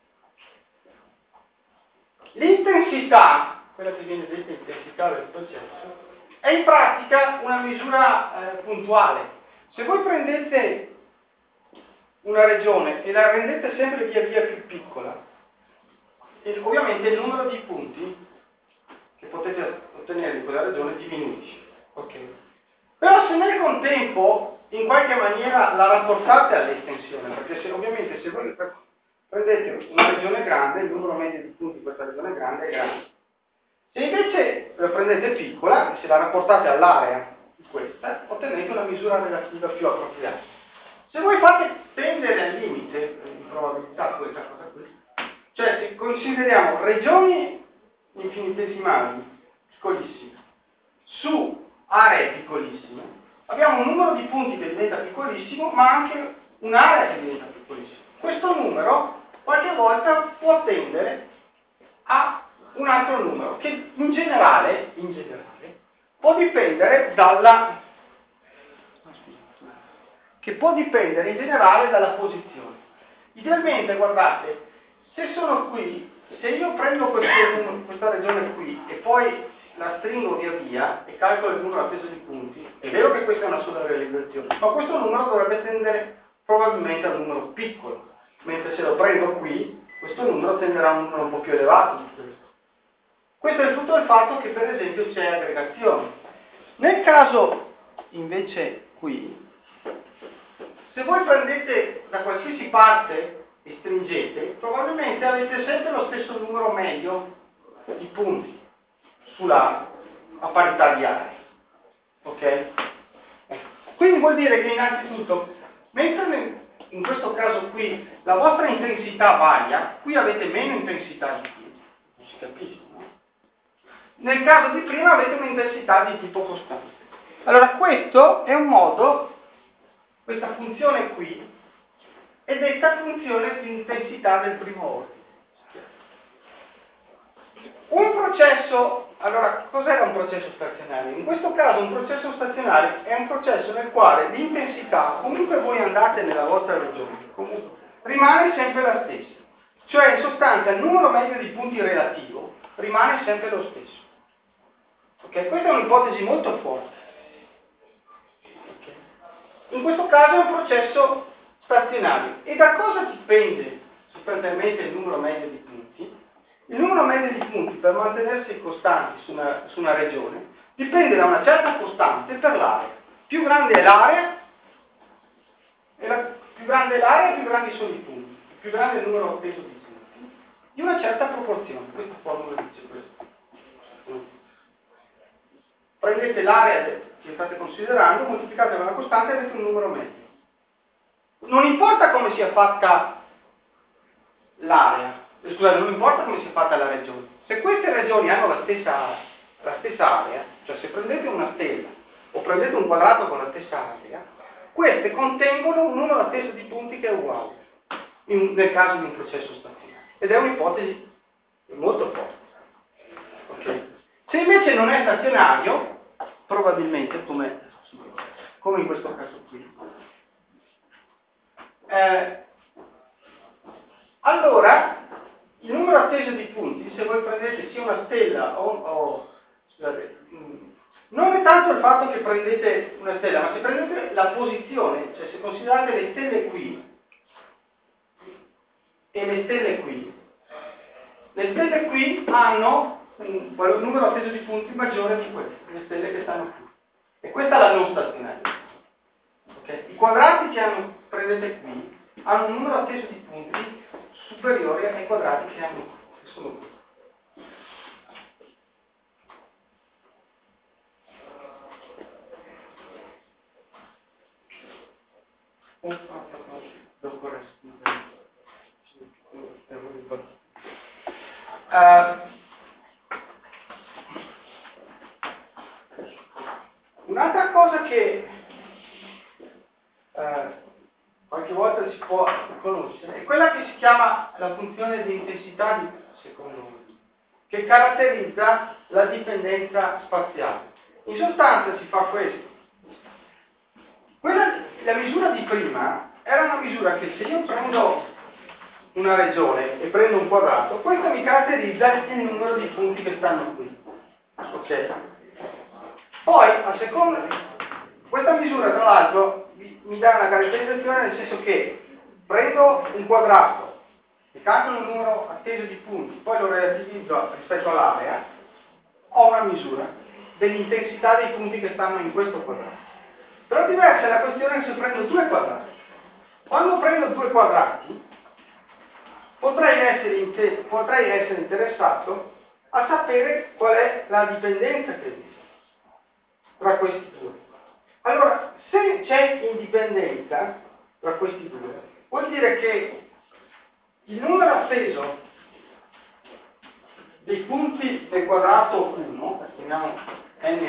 Speaker 2: L'intensità, quella che viene detta intensità del processo, è in pratica una misura puntuale. Se voi prendete una regione e la rendete sempre via via più piccola, ovviamente il numero di punti che potete ottenere in quella regione diminuisce. Okay. Però se nel contempo in qualche maniera la rapportate all'estensione, perché ovviamente se voi prendete una regione grande, il numero medio di punti di questa regione grande è grande. Se invece la prendete piccola e se la rapportate all'area di questa, ottenete una misura relativa più appropriata. Se voi fate tendere al limite di probabilità questa cosa qui, cioè se consideriamo regioni infinitesimali piccolissime, su aree piccolissime, abbiamo un numero di punti che diventa piccolissimo, ma anche un'area che diventa piccolissima. Questo numero qualche volta può tendere a un altro numero, che in generale può dipendere dalla posizione. Idealmente, guardate, se sono qui, se io prendo questa regione qui e poi la stringo via via e calcolo il numero a peso di punti, è vero che questa è una sola realizzazione, ma questo numero dovrebbe tendere probabilmente a un numero piccolo, mentre se lo prendo qui, questo numero tenderà a un numero un po' più elevato di questo. Questo è il frutto del fatto che, per esempio, c'è aggregazione. Nel caso, invece, qui, se voi prendete da qualsiasi parte e stringete, probabilmente avete sempre lo stesso numero medio di punti a parità di area. Ok? Quindi vuol dire che innanzitutto, mentre in questo caso qui la vostra intensità varia, qui avete meno intensità di qui, non si capisce, no? Nel caso di prima avete un'intensità di tipo costante. Allora questo è un modo, questa funzione qui è detta funzione di intensità del primo ordine. Un processo, allora cos'era un processo stazionario? In questo caso un processo stazionario è un processo nel quale l'intensità, comunque voi andate nella vostra regione, comunque, rimane sempre la stessa. Cioè in sostanza il numero medio di punti relativo rimane sempre lo stesso. Ok? Questa è un'ipotesi molto forte. Okay? In questo caso è un processo stazionario. E da cosa dipende sostanzialmente il numero medio di punti? Il numero medio di punti, per mantenersi costanti su una regione, dipende da una certa costante per l'area. Più grande è l'area, più grandi sono i punti. Più grande è il numero atteso di punti, di una certa proporzione. Questa formula dice questo. Prendete l'area che state considerando, moltiplicate per una costante e avete un numero medio. Non importa come sia fatta l'area, scusate, non importa come sia fatta la regione. Se queste regioni hanno la stessa area, cioè se prendete una stella o prendete un quadrato con la stessa area, queste contengono un numero atteso di punti che è uguale, nel caso di un processo stazionario. Ed è un'ipotesi molto forte. Okay. Se invece non è stazionario, probabilmente, come in questo caso qui, allora il numero atteso di punti, se voi prendete sia una stella scusate, non è tanto il fatto che prendete una stella, ma se prendete la posizione, cioè se considerate le stelle qui e le stelle qui hanno un numero atteso di punti maggiore di queste, le stelle che stanno qui. E questa è la non stazionaria. Okay? I quadrati che prendete qui hanno un numero atteso di punti superiore ai quadrati che sono qui. Un'altra cosa che qualche volta si può conoscere è quella che si chiama la funzione di intensità di secondo ordine, che caratterizza la dipendenza spaziale. In sostanza si fa questo. La misura di prima era una misura che se io prendo una regione e prendo un quadrato, questo mi caratterizza il numero di punti che stanno qui. Ok? Poi, a seconda, questa misura tra l'altro mi dà una caratterizzazione nel senso che prendo un quadrato e calcolo il numero atteso di punti, poi lo relativizzo rispetto all'area, ho una misura dell'intensità dei punti che stanno in questo quadrato. Però diversa è la questione se prendo due quadrati. Quando prendo due quadrati, potrei essere interessato a sapere qual è la dipendenza che esiste tra questi due. Allora, se c'è indipendenza tra questi due, vuol dire che il numero atteso dei punti del quadrato 1, scriviamo n